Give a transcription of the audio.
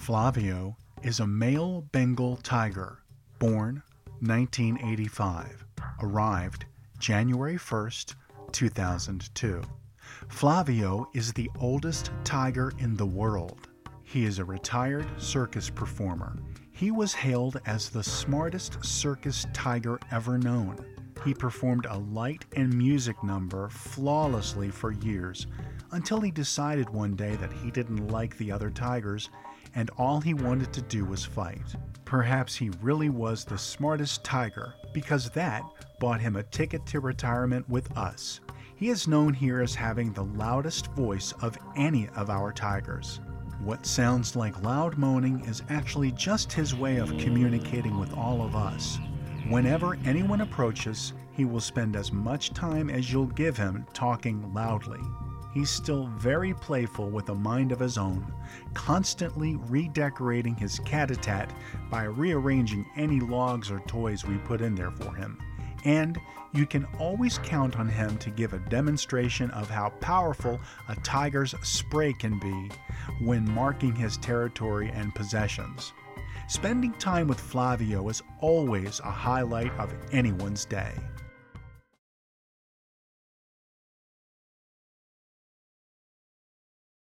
Flavio is a male Bengal tiger, born 1985, arrived January 1st, 2002. Flavio is the oldest tiger in the world. He is a retired circus performer. He was hailed as the smartest circus tiger ever known. He performed a light and music number flawlessly for years, until he decided one day that he didn't like the other tigers and all he wanted to do was fight. Perhaps he really was the smartest tiger because that bought him a ticket to retirement with us. He is known here as having the loudest voice of any of our tigers. What sounds like loud moaning is actually just his way of communicating with all of us. Whenever anyone approaches, he will spend as much time as you'll give him talking loudly. He's still very playful with a mind of his own, constantly redecorating his cat-a-tat by rearranging any logs or toys we put in there for him. And you can always count on him to give a demonstration of how powerful a tiger's spray can be when marking his territory and possessions. Spending time with Flavio is always a highlight of anyone's day.